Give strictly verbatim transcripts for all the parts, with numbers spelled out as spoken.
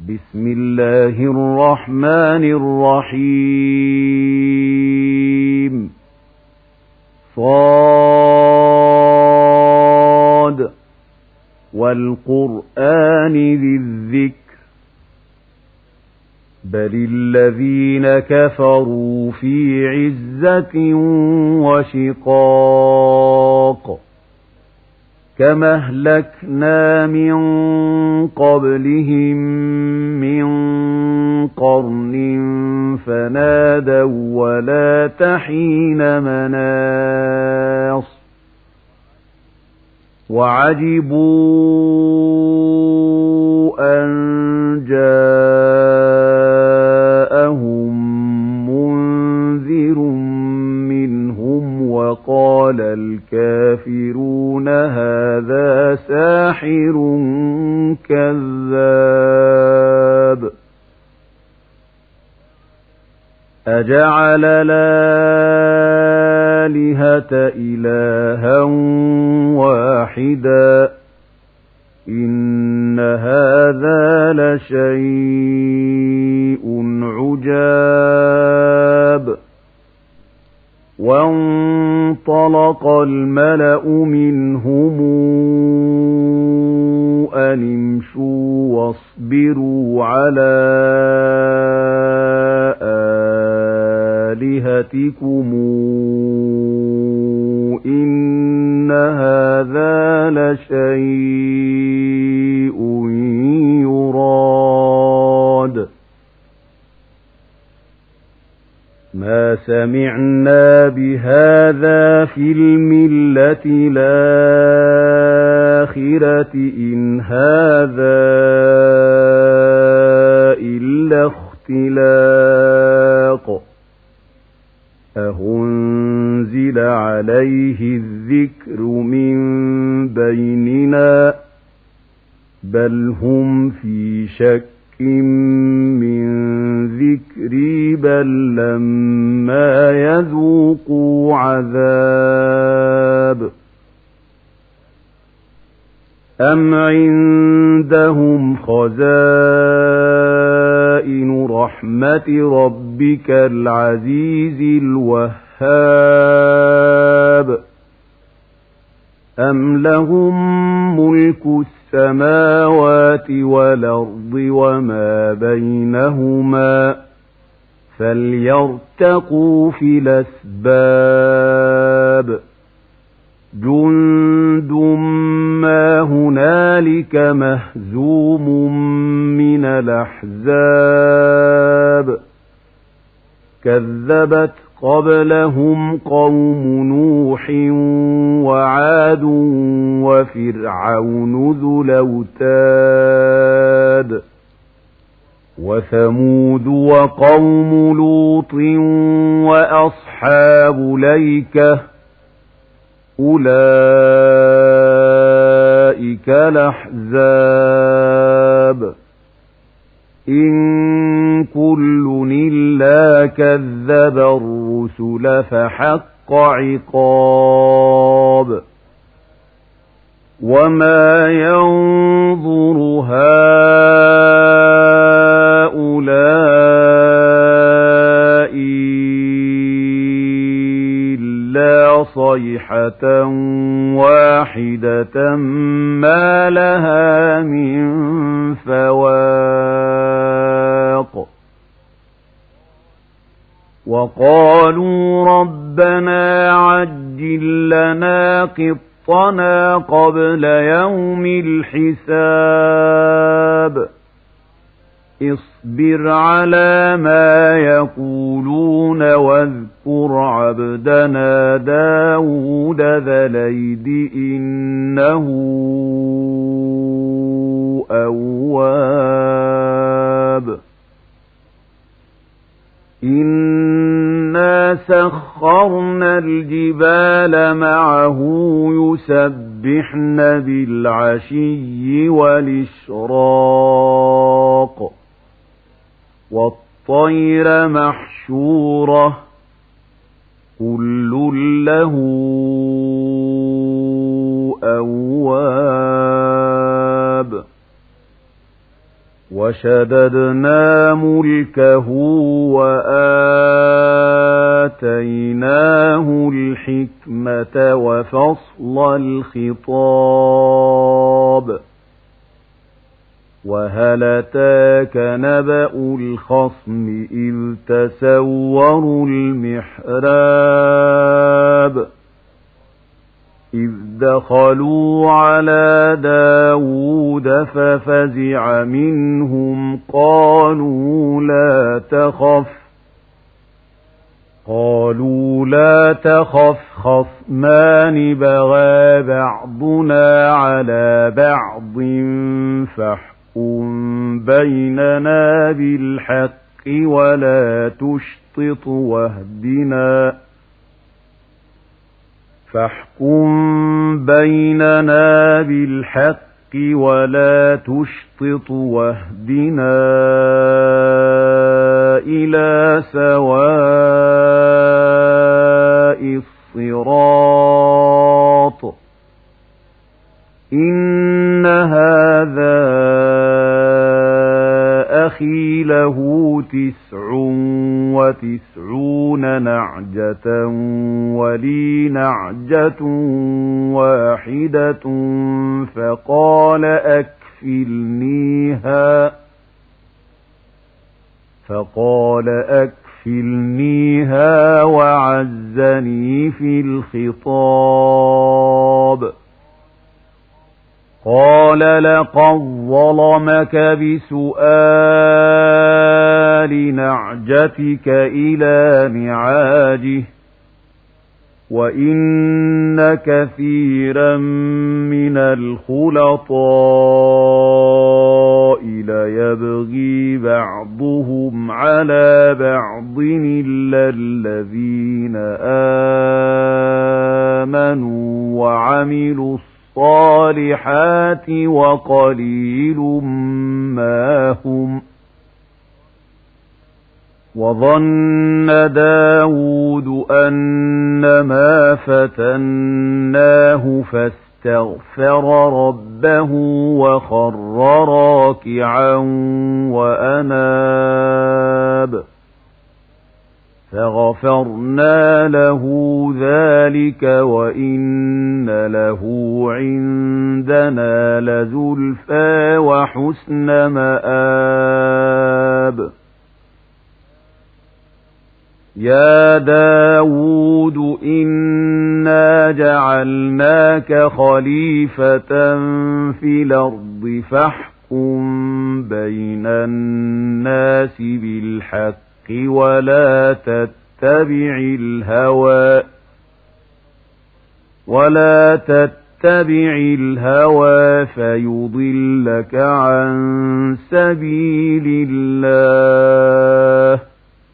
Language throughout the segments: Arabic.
بسم الله الرحمن الرحيم صاد والقرآن ذي الذكر بل الذين كفروا في عزة وشقاق كما أهلكنا من قبلهم من قرن فنادوا ولا تحين مناص وعجبوا أن جاءهم منذر منهم وقال الكافرون هذا ساحر كذاب أجعل الآلهة إلها واحدا إن هذا لشيء عجاب وانطلق الملأ منهم أن امشوا واصبروا على آلهتكم إن هذا لشيء يراد ما سمعنا بهذا في الملة الآخرة إن هذا إلا اختلاق أهنزل عليه الذكر من بيننا بل هم في شك من ذكري بل لما يذوقوا عذاب أم عندهم خزائن رحمة ربك العزيز الوهاب أم لهم ملك السماوات والأرض وما بينهما فليرتقوا في الأسباب جند ما هنالك مهزوم من الأحزاب كذبت قبلهم قوم نوح وعاد وفرعون ذو الأوتاد وثمود وقوم لوط وأصحاب الأيكة أولئك الأحزاب إن كل إلا كذب الرسل فحق عقاب وما ينظر هؤلاء إلا صيحة واحدة ما لها من فواق وقالوا ربنا عجل لنا قطنا قبل يوم الحساب اصبر على ما يقولون واذكر عبدنا داود ذا الأيد إنه أواب إنا سخرنا الجبال معه يسبحن بالعشي والإشراق والطير محشورة كل له أواب وشددنا ملكه وآتيناه الحكمة وفصل الخطاب وهل أتاك نبأ الخصم إذ تسوروا المحراب إذ دخلوا على داود ففزع منهم قالوا لا تخف قالوا لا تخف خصمان بغى بعضنا على بعض فاحكم بيننا بالحق ولا تشطط واهدنا فاحكم بيننا بالحق ولا تشطط واهدنا إلى سواء الصراط إن هذا أخي له تسع وتسعون نعجة ولي نعجة واحدة فقال أكفلنيها فقال أكفلنيها وعزني في الخطاب قال لقد ظلمك بسؤال نعجتك إلى نعاجه وإن كثيرا من الخلطاء ليبغي بعضهم على بعض إلا الذين آمنوا وعملوا الصالحات وقليل ما هم وظن داود أنما فتناه فاستغفر ربه وخر راكعا وأناب فغفرنا له ذلك وإن له عندنا لزلفى وحسن مآب يا داود إنا جعلناك خليفة في الأرض فاحكم بين الناس بالحق ولا تتبع الهوى ولا تتبع الهوى فيضلك عن سبيل الله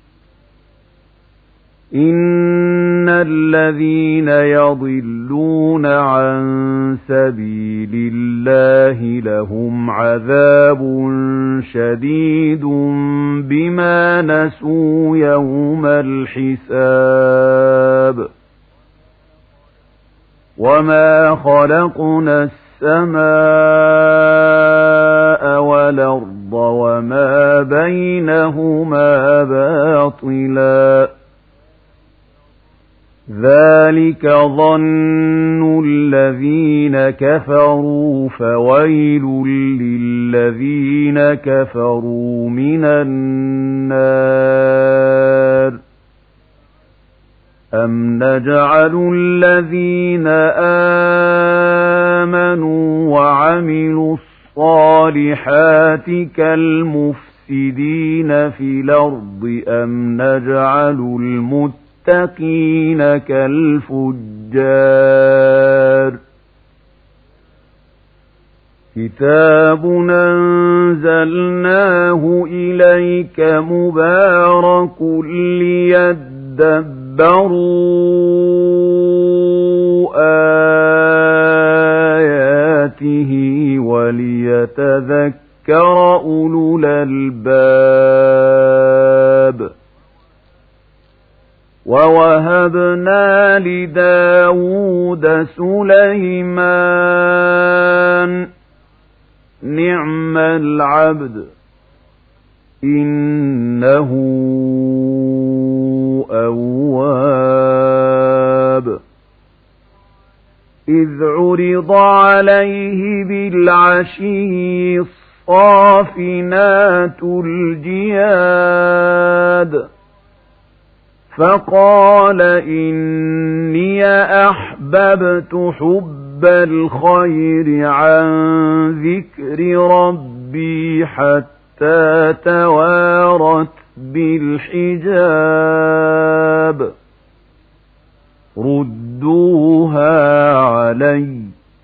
إن الذين يضلون عن سبيل الله لهم عذاب شديد بما نسوا يوم الحساب وما خلقنا السماء والأرض وما بينهما باطلا ذلك ظن الذين كفروا فويل للذين كفروا من النار أم نجعل الذين آمنوا وعملوا الصالحات كالمفسدين في الأرض أم نجعل المتقين المتقين كالفجار كتاب أنزلناه إليك مبارك ليدبروا آياته وليتذكر أولو الألباب ووهبنا لداود سليمان نعم العبد إنه أواب. إذ عرض عليه بالعشي الصافنات الجياد فقال إني أحببت حب الخير عن ذكر ربي حتى توارت بالحجاب ردوها علي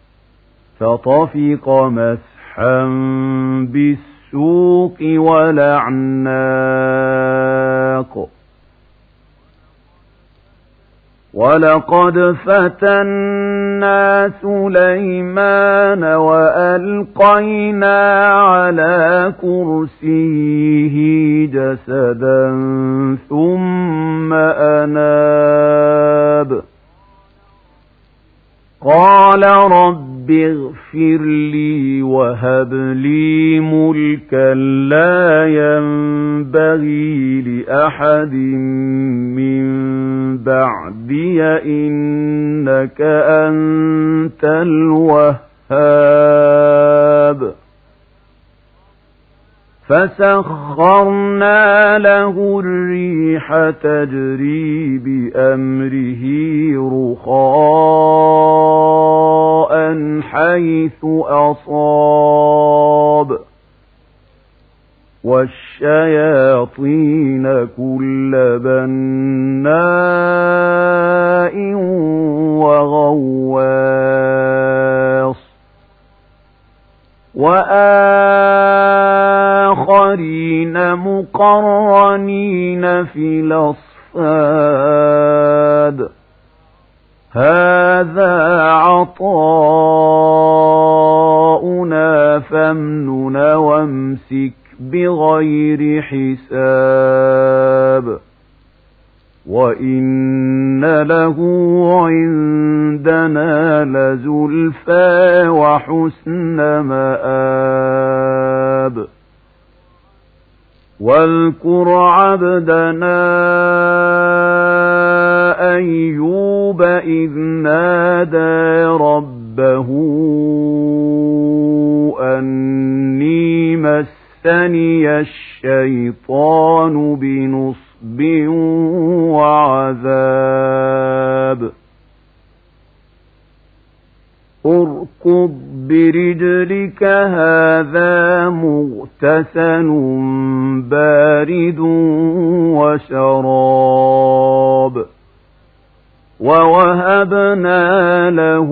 فطفق مسحا بالسوق والأعناق ولقد فتنا سليمان وألقينا على كرسيه جسدا ثم أناب قال رب اغفر لي وهب لي ملكا لا ينبغي لأحد من بعدي إنك أنت الوهاب فسخرنا له الريح تجري بأمره رخاء حيث أصاب والشياطين كل بناء وغواص وآخرين مقرنين في الأصفاد هذا عطاؤنا فامنن وامسك بغير حساب وإن له عندنا لزلفى وحسن مآب واذكر عبدنا أيوب إذ نادى ربه أني مسني الشيطان بنصب وعذاب اركض برجلك هذا مغتسل بارد وشراب ووهبنا له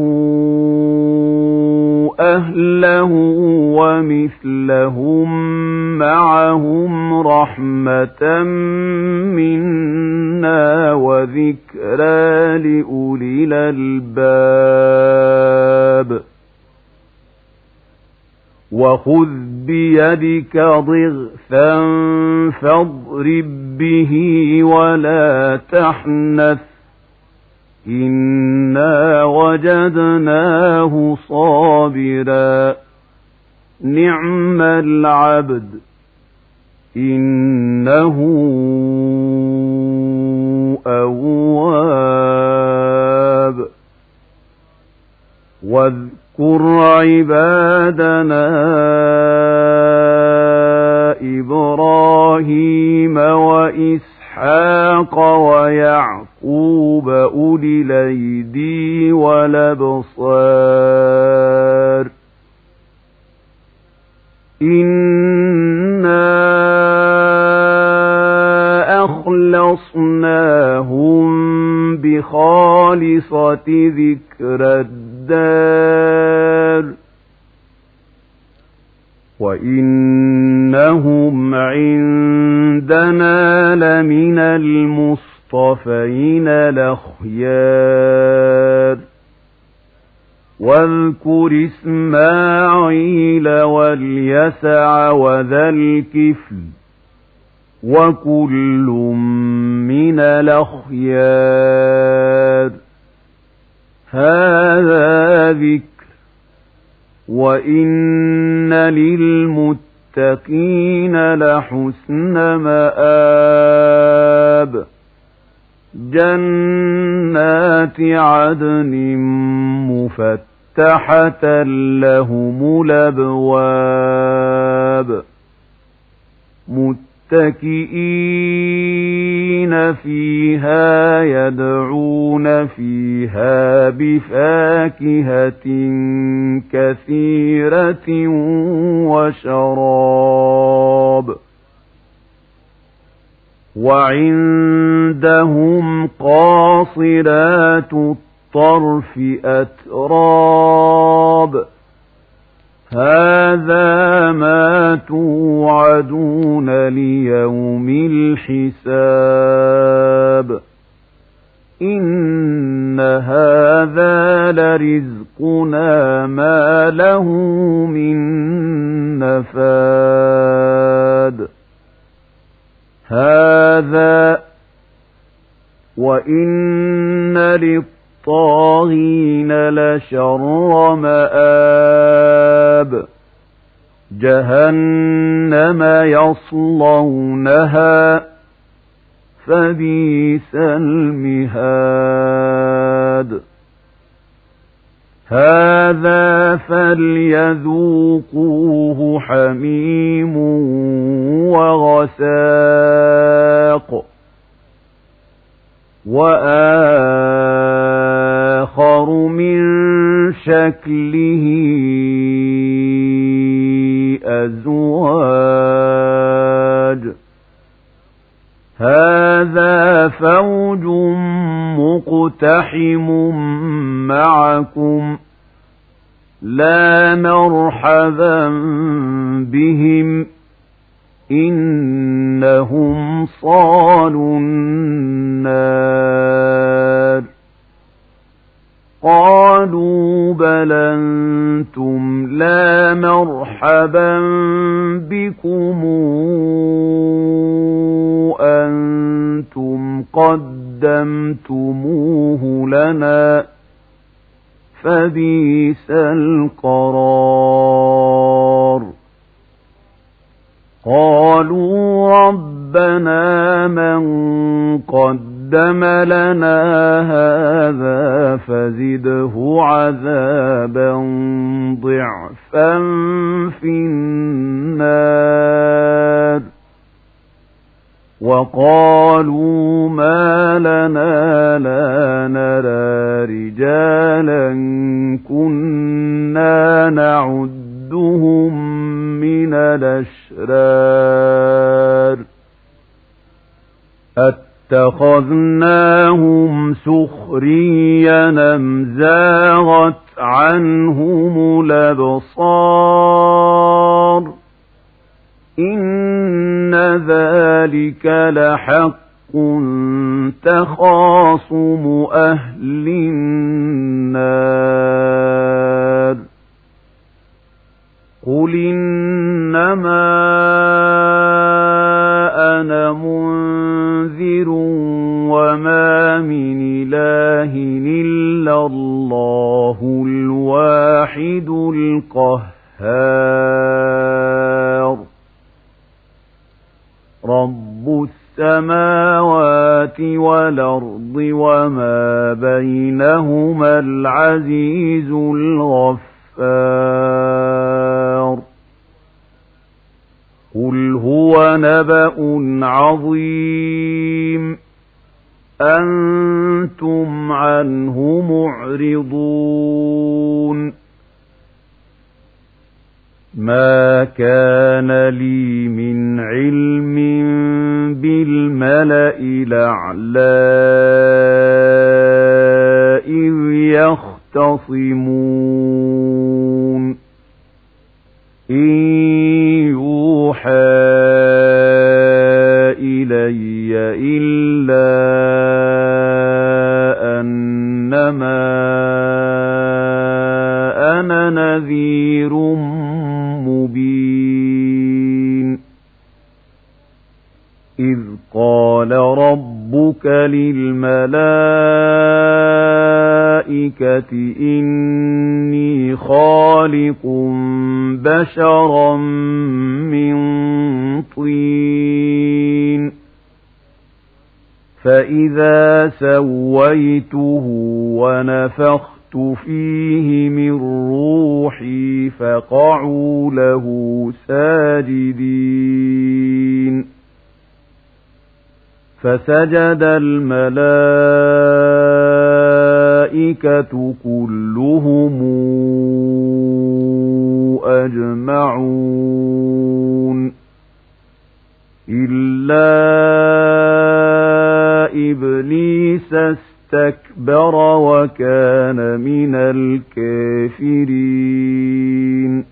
أهله ومثلهم معهم رحمة منا وذكرى لأولي الألباب وخذ بيدك ضغثا فاضرب به ولا تحنث إنا وجدناه صابرا نعم العبد إنه أواب واذكر عبادنا إبراهيم وإسحاق ويعقوب أولي الأيدي والأبصار إنا أخلصناهم بخالصة ذكر الدار وإنهم عندنا لمن المصطفين الأخيار واذكر إسماعيل واليسع وذا الكفل وكل من الأخيار هذا ذكر وإن للمتقين للمتقين لحسن مآب جنات عدن مفتحة لهم الأبواب متكئين فيها يدعون فيها بفاكهة كثيرة وشراب وعندهم قاصرات الطرف أتراب هذا ما توعدون ليوم الحساب إن هذا لرزقنا ما له من نفاد هذا وإن للطاغين لشر مآب جهنم يصلونها فبئس المهاد هذا فليذوقوه حميم وغساق وآخر من شكله أزواج هذا فوج مقتحم معكم لا مرحبا بهم إنهم صالوا النار قالوا بل أنتم لا مرحبا بكم أنتم قدمتموه لنا فبئس القرار قالوا ربنا من قدم لنا هذا فزده عذابا ضعفا في النار وقالوا ما لنا لا نرى رجالا كنا نعدهم من الأشرار اتخذناهم سخريا أم زاغت عنهم الأبصار إن ذلك لحق تخاصم أهل النار قل إنما أنا منذر وما من إله إلا الله الواحد القهار رب السماوات والأرض وما بينهما العزيز الغفار قل هو نبأ عظيم أنتم عنه معرضون ما كان لي من علم بالملأ الأعلى إذ يختصمون إن يوحى إلي إلا أنما أنا نذير مبين إذ قال ربك للملائكة إني خالق بشرا من طين فإذا سويته ونفخت فيه من روحي فقعوا له ساجدين فسجد الملائكة كلهم أجمعون إلا إبليس استكبر وكان من الكافرين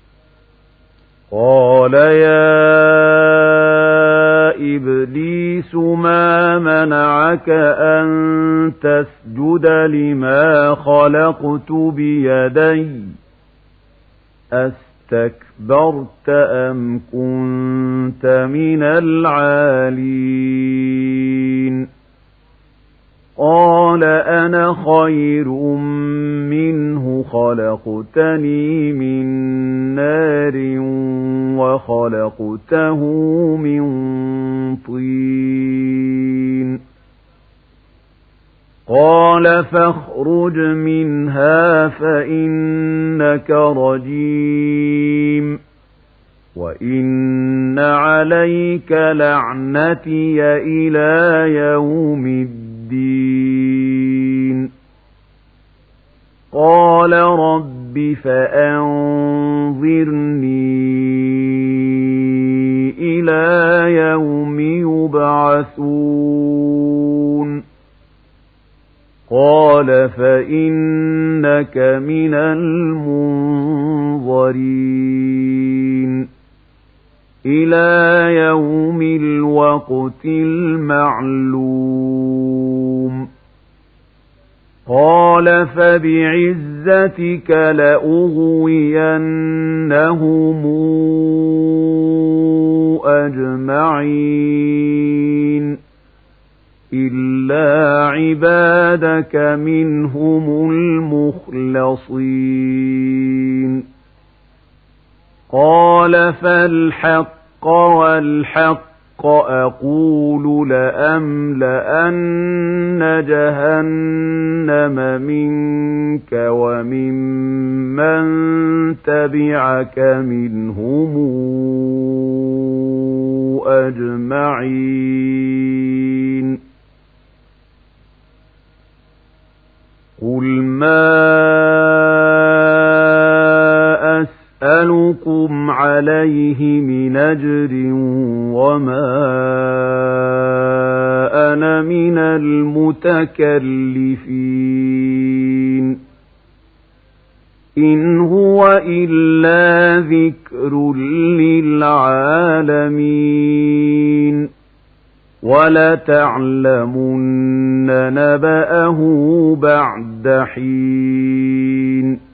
قال يا إبليس ما منعك أن تسجد لما خلقت بيدي أستكبرت أم كنت من العالين قال أنا خير منه خلقتني من نار وخلقته من طين قال فاخرج منها فإنك رجيم وإن عليك لعنتي إلى يوم الدين قال رب فأنظرني إلى يوم يبعثون قال فإنك من المنظرين إلى يوم الوقت المعلوم قال فبعزتك لأغوينهم أجمعين إلا عبادك منهم المخلصين قال فالحق والحق أقول لأملأن جهنم منك وممن تبعك منهم أجمعين قل ما أسألكم عليه من أجر وما أنا من المتكلفين إن هو إلا ذكر للعالمين ولتعلمن نبأه بعد حين